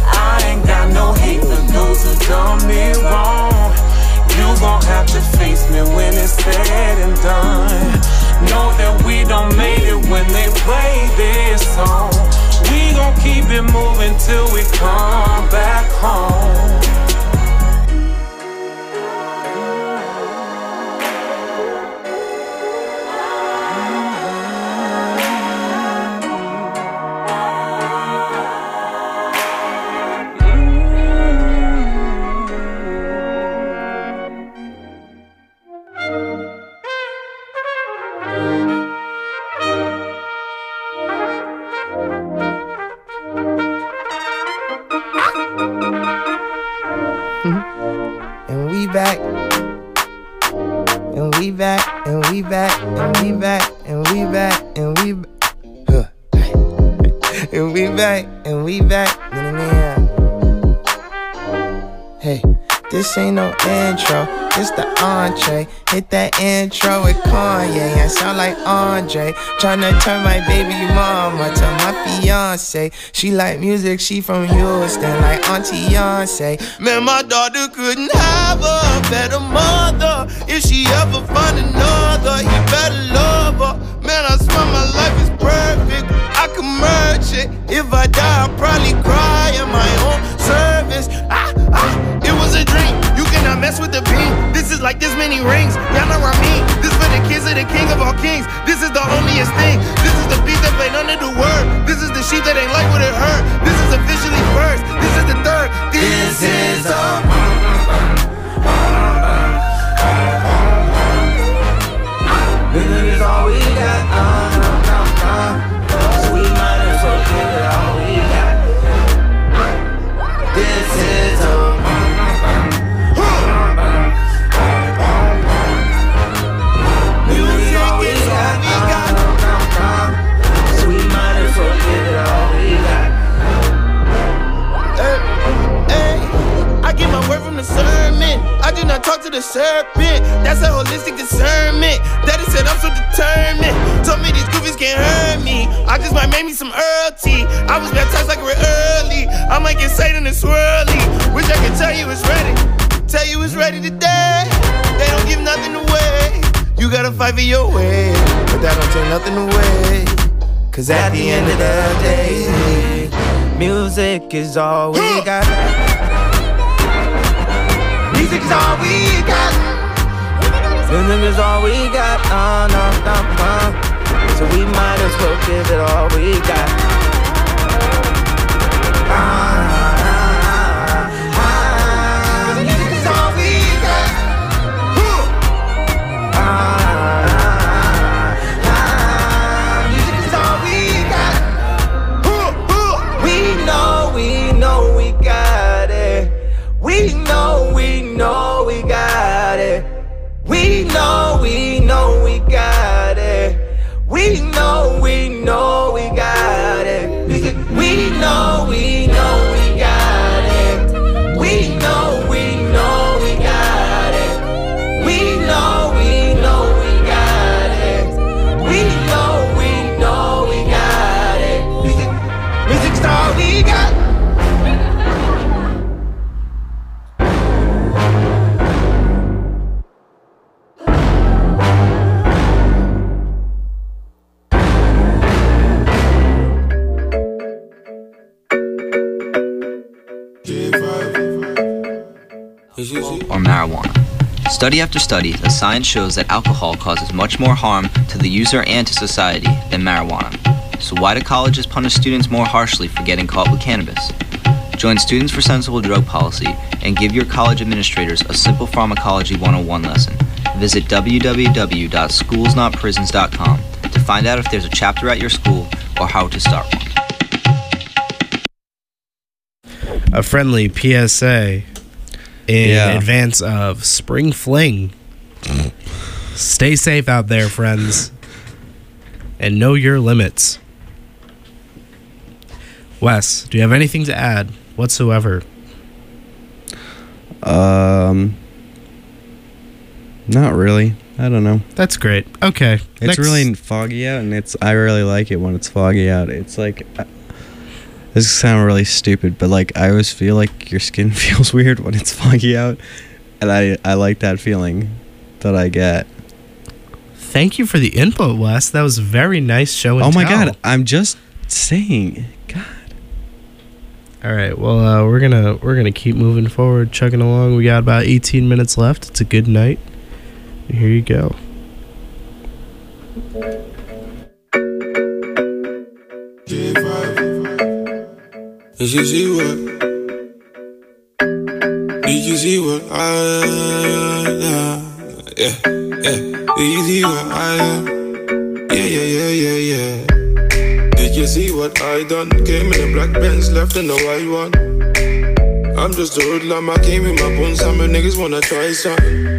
I ain't got no hate for those who done me wrong. You gon' have to face me when it's said and done. Know that we don't make it when they play this song. We gon' keep it moving till we come back home. back, and we back, and we back, and we back, and we back. Huh. And we back, and we back. Hey, this ain't no intro, it's the entree. Hit that intro with Kanye, I sound like Andre. Tryna turn my baby mama to my fiance. She like music, she from Houston, like Auntie Beyonce. Man, my daughter couldn't have a better mother. If she ever find another, you better love her. Man, I swear my life is perfect, I can merge it. If I die, I'll probably cry in my own service. Ah, ah, it was a dream, you cannot mess with the beam. This is like this many rings, y'all know what I mean. This for the kids of the king of all kings. This is the onlyest thing. This is the beat that played under the word. This is the sheep that ain't like what it heard. This is officially first, this is the third. This, this is a this is all we got, uh, uh, uh. So we might as well give it all we got. This is a from the sermon, I do not talk to the serpent. That's a holistic discernment. Daddy said I'm so determined. Told me these goofies can't hurt me. I just might make me some Earl tea. I was baptized like we're early. I might get Satan and swirly. Wish I could tell you it's ready. Tell you it's ready today. They don't give nothing away. You gotta fight for your way, but that don't take nothing away. Cause at the end of the day, music is all we got. Music is all we got. Music is all we got. Uh, no, no, no. So we might as well give it all we got. Uh, uh, uh, music is all we got. Uh, uh, uh, music is all we got. We know, we know we got it. We know, we know we got it. We know, we know we got it. We know, we know we got it. We know, we know we got it. We know, we know we got it. We know, we know we got it. We know, we know we got it. Music, music's all we got. Or marijuana. Study after study, the science shows that alcohol causes much more harm to the user and to society than marijuana. So why do colleges punish students more harshly for getting caught with cannabis? Join Students for Sensible Drug Policy and give your college administrators a simple pharmacology one oh one lesson. Visit w w w dot schools not prisons dot com to find out if there's a chapter at your school or how to start one. A friendly P S A in Yeah. advance of Spring Fling. Stay safe out there, friends, and know your limits. Wes, do you have anything to add whatsoever? Um, not really. I don't know. That's great. Okay. It's next- really foggy out, and it's I really like it when it's foggy out. It's like uh, this sounds really stupid, but like I always feel like your skin feels weird when it's foggy out, and I I like that feeling that I get. Thank you for the input, Wes. That was a very nice show and Oh my tell. god, I'm just saying. God. All right. Well, uh, we're gonna we're gonna keep moving forward, chugging along. We got about eighteen minutes left. It's a good night. Here you go. Did you see what? Did you see what I am? Yeah, yeah. Did you see what I am? Yeah, yeah, yeah, yeah, yeah. Did you see what I done? Came in a black Benz, left in the white one. I'm just a hoodlum, I came in my bones, some niggas wanna try something.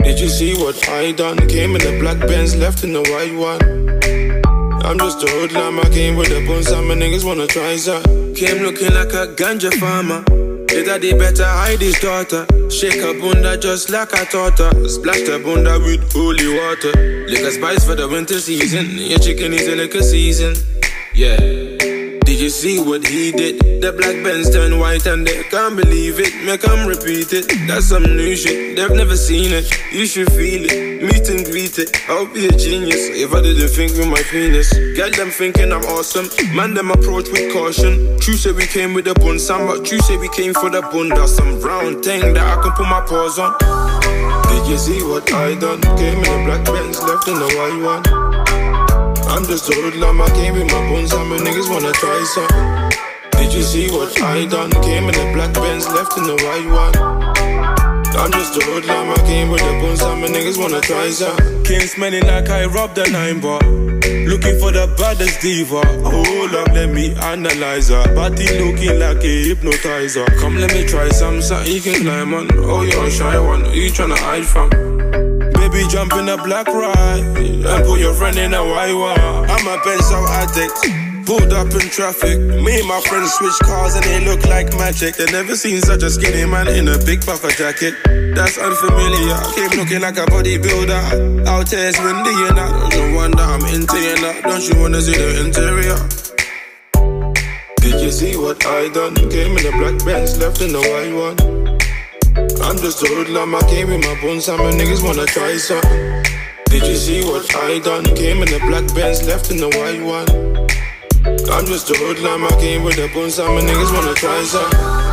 Did you see what I done? Came in the black Benz, left in the white one. I'm just a hoodlum, I came with a bun, some niggas wanna try some. Came looking like a ganja farmer. His daddy better hide his daughter. Shake her bunda just like I taught her. Splash her bunda with holy water. Liquor spice for the winter season. Your chicken is a liquor season. Yeah. Did you see what he did? The black Benz turned white and they can't believe it. Make them repeat it. That's some new shit. They've never seen it. You should feel it. Meet and greet it. I'll be a genius if I didn't think with my penis. Get them thinking I'm awesome. Man, them approach with caution. True say we came with the bun, Sam, but true say we came for the bun. That's some round thing that I can put my paws on. Did you see what I done? Came in the black Benz, left in the white one. I'm just a hoodlum, I came with my buns, some niggas wanna try some. Did you see what I done? Came in the black Benz, left in the white one. I'm just a hoodlum, I came with the buns, some niggas wanna try some. Came smelling like I robbed a nine bar. Looking for the baddest diva. Hold up, let me analyze her. Body looking like a hypnotizer. Come let me try some, something you can climb on. Oh, you're a shy one, who you tryna hide from? Baby, jump in a black ride and put your friend in a white one. I'm a pencil addict, pulled up in traffic. Me and my friends switch cars and they look like magic. They never seen such a skinny man in a big puffer jacket. That's unfamiliar. Came looking like a bodybuilder. Out here it's windy and I don't wonder I'm into you now. Don't you wanna see the interior? Did you see what I done? Came in the black Benz, left in the white one. I'm just a hoodlum, I came with my buns, some niggas wanna try some. Did you see what I done? Came in the black Benz, left in the white one. I'm just a hoodlum, I came with the buns, some niggas wanna try some.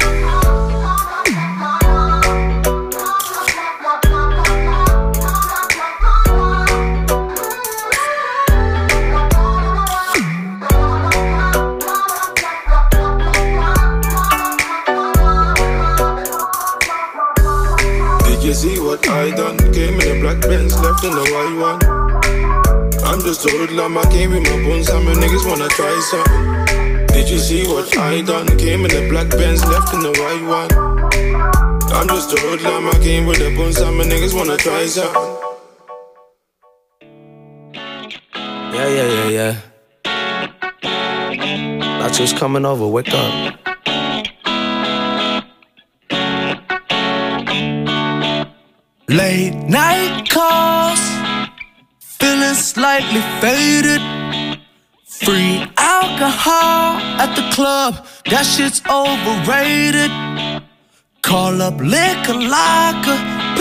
See what I done? Came in the black Benz, left in the white one. I'm just a hoodlum, I came with my buns, some niggas wanna try some. Did you see what I done? Came in the black Benz, left in the white one. I'm just a hoodlum, I came with the buns, some niggas wanna try some. Yeah, yeah, yeah, yeah. Not just coming over, wake up. Late night calls, feeling slightly faded. Free alcohol at the club, that shit's overrated. Call up liquor locker,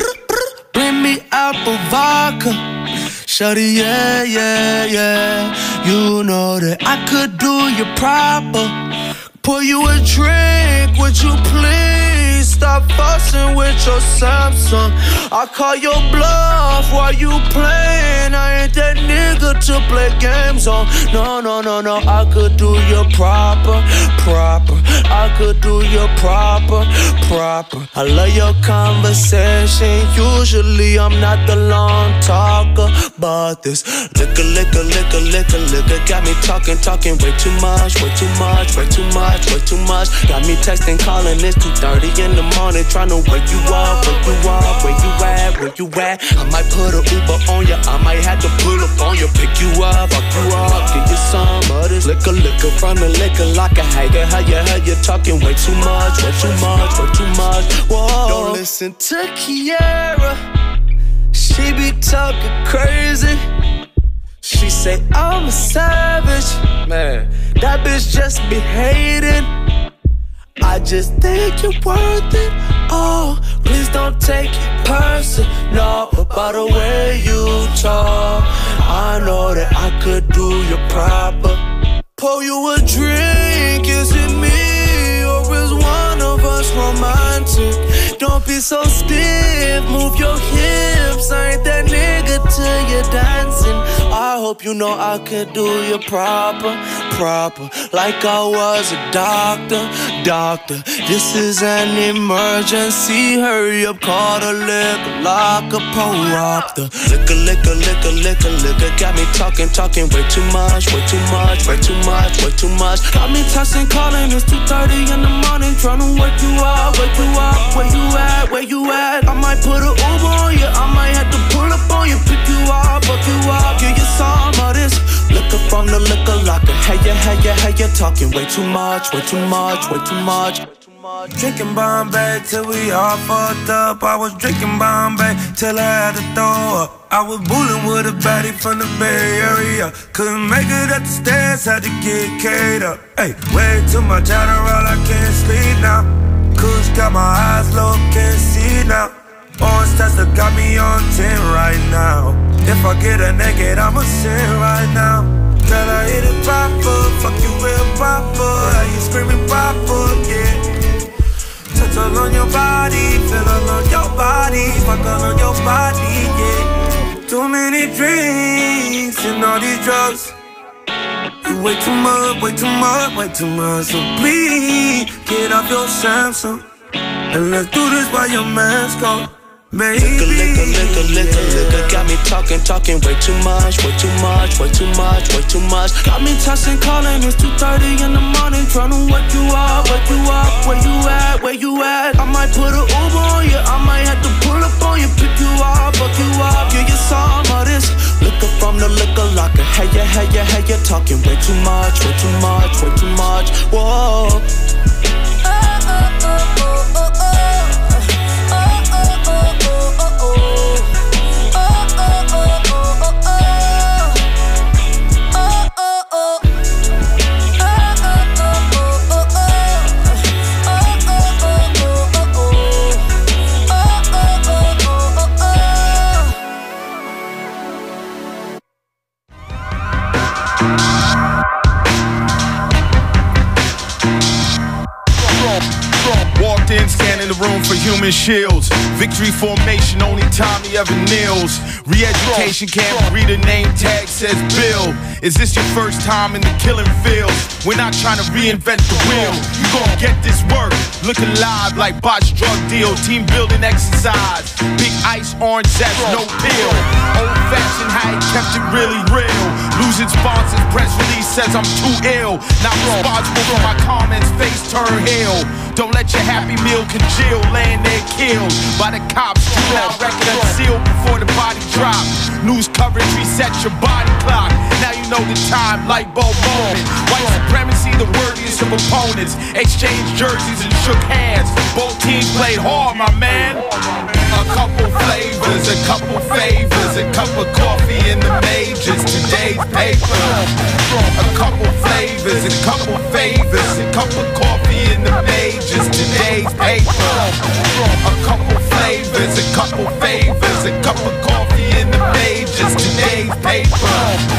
bring me apple vodka. Shawty, yeah, yeah, yeah. You know that I could do you proper. Pour you a drink, would you please? Stop fussing with your Samsung. I call your bluff while you playing. I ain't that nigga to play games on. No, no, no, no. I could do you proper, proper. I could do you proper, proper. I love your conversation. Usually I'm not the long talker, but this liquor, liquor, liquor, liquor, liquor got me talking, talking way too much, way too much, way too much, way too much. Got me texting, calling. It's two thirty in the morning, tryna wake you up, wake you up. Where you at? Where you at? I might put a Uber on ya. I might have to pull up on ya, pick you up, fuck you up, give you some of this liquor, liquor from the liquor locker. Hey, girl, how you, how you talking way too much, way too much, way too much. Whoa. Don't listen to Kiara, she be talking crazy. She say I'm a savage, man. That bitch just be hating. I just think you're worth it. Oh, please don't take it personal. But by the way you talk, I know that I could do you proper. Pour you a drink, is it me or is one of us romantic? Don't be so stiff, move your hips. I ain't that nigga till you're dancing. I hope you know I could do you proper, proper. Like I was a doctor, doctor. This is an emergency. Hurry up, call the liquor locker, pro-op the liquor, liquor, liquor, liquor, liquor. Got me talking, talking way too much, way too much, way too much, way too much. Got me texting, calling. It's two thirty in the morning, tryna wake you up, wake you up. Where you at? Where you at? I might put a Uber on you. I might have hey, you're talking way too much, way too much, way too much. Drinking Bombay till we all fucked up. I was drinking Bombay till I had to throw up. I was bullin' with a baddie from the Bay Area. Couldn't make it up the stairs, had to get carried up. Hey, way too much Adderall, I can't sleep now. Kush got my eyes low, can't see now. Orange tester got me on ten right now. If I get a naked, I'ma sin right now. Girl, I hit it proper, fuck you real proper. How you screaming proper, yeah. Touch all on your body, feel all on your body, fuck all on your body, yeah. Too many drinks and all these drugs. You way too much, way too much, way too much. So please, get off your Samsung and let's do this while your mask on. Baby. Liquor, liquor, liquor, liquor, liquor got me talking, talking way too much, way too much, way too much, way too much. Got me tossing, calling, it's two thirty in the morning, trying to wake you up, wake you up. Where you at, where you at? I might put an Uber on you, I might have to pull up on you, pick you up, fuck you up. Yeah, you saw some of this liquor from the liquor locker. Hey, yeah, hey, yeah, hey, you're talking way too much, way too much, way too much. Whoa. In, scanning the room for human shields. Victory formation, only time he ever kneels. Re-education camp, read a name tag, says Bill. Is this your first time in the killing field? We're not trying to reinvent the wheel. You gon' get this work, looking live like botched drug deal. Team building exercise, big ice, orange zest, no pill. Old fashioned, how he kept it really real. Losing sponsors, press release says I'm too ill. Not responsible for my comments, face turn heel. Don't let your happy meal congeal, laying there killed by the cops. Do not record unsealed before the body drop. News coverage reset your body clock. Now you know the time, light bulb moment. White supremacy, the worthiest of opponents. Exchanged jerseys and shook hands. Both teams played hard, my man. A couple flavors, a couple favors, a cup of coffee in the majors. Today's paper. A couple flavors, a couple favors, a cup of coffee in the majors. Today's paper. A couple flavors, a couple favors, a cup of coffee in the majors. Today's paper.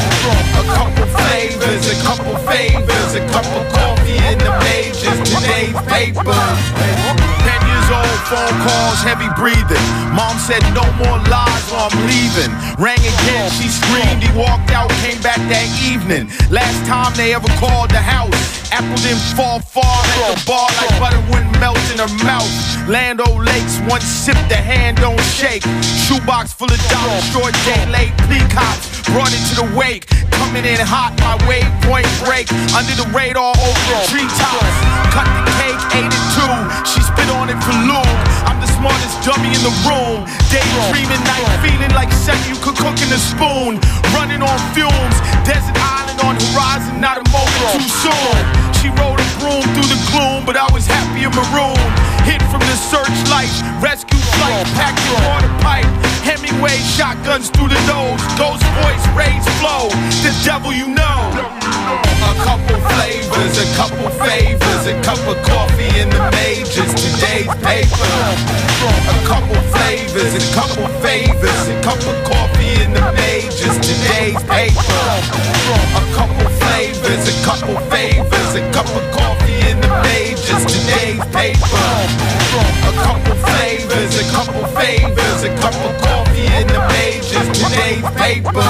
A couple flavors, a couple favors, a cup of coffee in the majors. Today's paper. Ten years old, phone calls, heavy breathing. Mom said no more lies or I'm leaving. Rang again, she screamed, he walked out, came back that evening. Last time they ever called the house. Apple didn't fall far at the bar like butter wouldn't melt in her mouth. Land O'Lakes, one sip, the hand don't shake. Shoebox full of dollars, short day late. Peacocks brought it to the wake. Coming in hot, my waypoint break. Under the radar, over the treetops. Cut the cake, ate it too. She spit on it for lube. I'm the smartest dummy in the room. Daydreaming night, feeling like something you could cook in a spoon. Running on fumes, desert island on horizon, not a moment too soon. She rode a broom through the gloom, but I was happy in maroon. Hit from the searchlight, rescue flight, packed in water pipe. Hemingway shotguns through the nose, ghost voice, raised flow. The devil you know. A couple flavors, a couple favors, a cup of coffee in the majors. Today's paper. A couple flavors, a couple favors, a cup of coffee in the majors. Today's paper. A couple flavors, a couple favors, a cup of coffee in the majors. Today's paper. A couple flavors, a couple favors, a cup of coffee in the majors. Today's paper.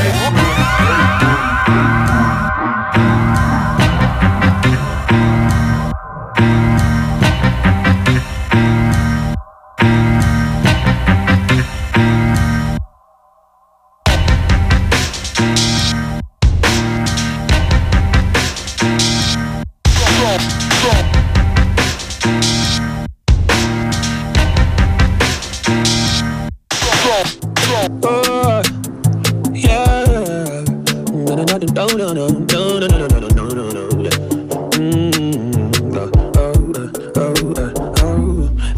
Uh, yeah. No, no, no, no, no, no, no, no, no, no, no, no, no.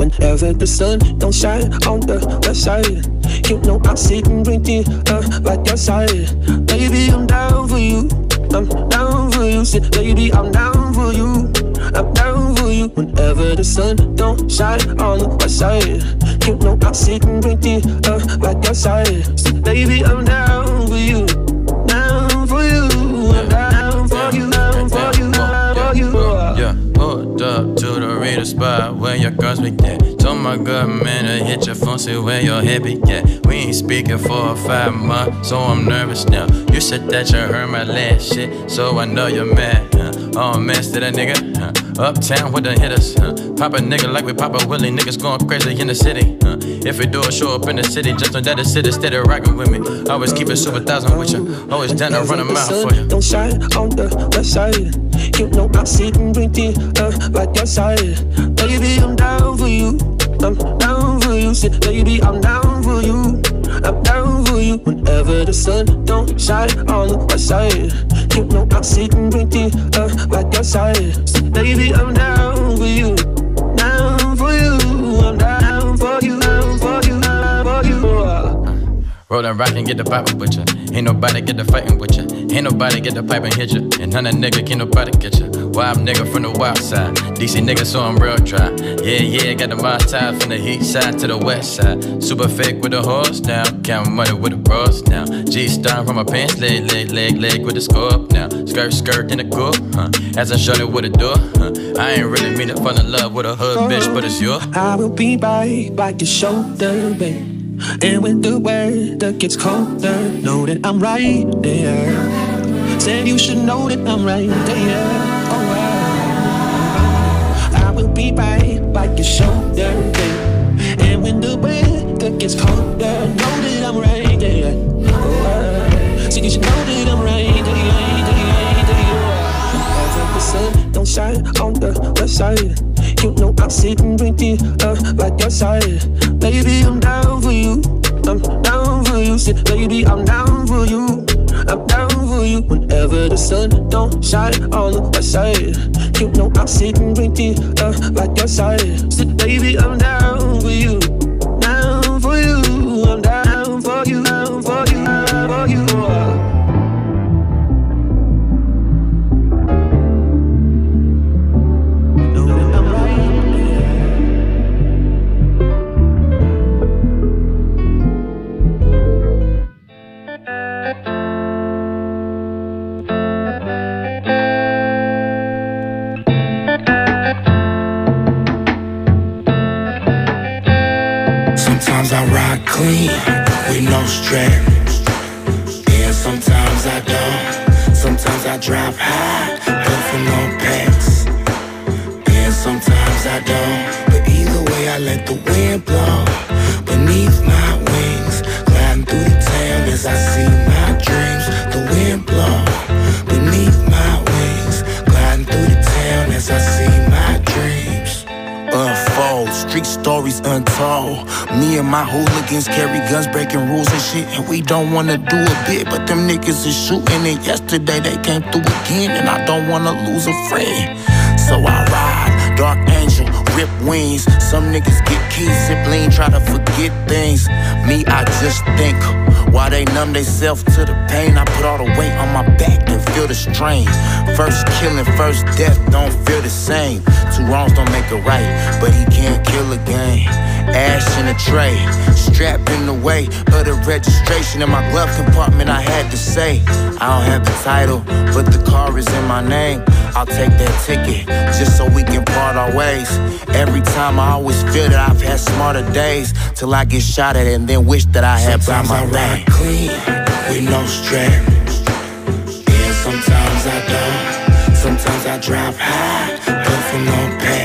Whenever the sun don't shine on the west side, you know I'll sit and drink it uh, like your side. Baby, I'm down for you. I'm down for you. Say, baby, I'm down for you. I'm down for you. Whenever the sun don't shine on the west side, you know I'll sit and drink it uh, like your side. Say, baby, I'm down for you. Down for you. I'm down for you. Down for you. Down for you. Yeah, pulled up to the reader spot where your girls be at. Told my good man to hit your phone, see where your head be at. We ain't speaking for five months, so I'm nervous now. You said that you heard my last shit, so I know you're mad. Huh? Oh, man, to that nigga. Huh? Uptown with the hitters. Huh? Pop a nigga like we pop a Willie. Niggas going crazy in the city. Huh? If we do a show up in the city, just know that the city steady rocking with me. Always keep it super thousand with you. Always down to run a mile for you. Don't shine on the west side. You know I'll sit and drink it uh, like your side. Baby, I'm down for you. I'm down for you. Say, baby, I'm down for you. I'm down for you. Whenever the sun don't shine on the west side, you know I'll sit and drink it uh, like your side. Say, baby, I'm down for you. Down for you. I'm down for you. Down for you. Down for you. Roll and rock and get the poppin' with ya. Ain't nobody get the fightin' with ya. Ain't nobody get the pipe and hit ya. And none of nigga can't nobody get ya. Wild nigga from the wild side. D C nigga, so I'm real dry. Yeah, yeah, got the my tie from the east side to the west side. Super fake with the horse now. Count money with the bros now. G star from my pants, leg, leg, leg, leg with the scope now. Skirt, skirt in the coupe, huh? As I shut it with a door, huh? I ain't really mean to fall in love with a hood bitch, but it's you. I will be by, by your shoulder, babe. And when the weather gets colder, know that I'm right there. Said you should know that I'm right there. Oh, wow. I will be by, by your shoulder, babe. And when the weather gets colder, know that I'm right there. Oh, wow. So you should know that I'm right there. Whenever the sun don't shine on the west side, you know I'll sit and drink it uh, like your side. Baby, I'm down for you. I'm down for you. Say, baby, I'm down for you. I'm down for you. Whenever the sun don't shine on the west side, you know I'll sit and drink it uh, like your side. Say, baby, I'm down for you. Down for you. I'm down for you. Down for you. Down for you. Sometimes I ride clean with no strap. Yeah, sometimes I don't. Sometimes I drive high, but for no packs. Yeah, sometimes I don't. But either way, I let the wind blow beneath my wings, gliding through the town as I see my dreams. The wind blow beneath my wings, gliding through the town as I see my dreams. Unfold, street stories untold. Me and my hooligans carry guns, breaking rules and shit, and we don't wanna do a bit, but them niggas is shooting. And yesterday they came through again, and I don't wanna lose a friend. So I ride, dark angel, rip wings. Some niggas get keys, sip lean, try to forget things. Me, I just think, while they numb theyself to the pain, I put all the weight on my back and feel the strain. First killing, first death, don't feel the same. Two wrongs don't make a right, but he can't kill again. Ash in a tray, strapped in the way of the registration. In my glove compartment, I had to say, I don't have the title, but the car is in my name. I'll take that ticket, just so we can part our ways. Every time I always feel that I've had smarter days, till I get shot at and then wish that I had by my back. Clean, with no strap. Yeah, sometimes I don't. Sometimes I drive high, but for no pay.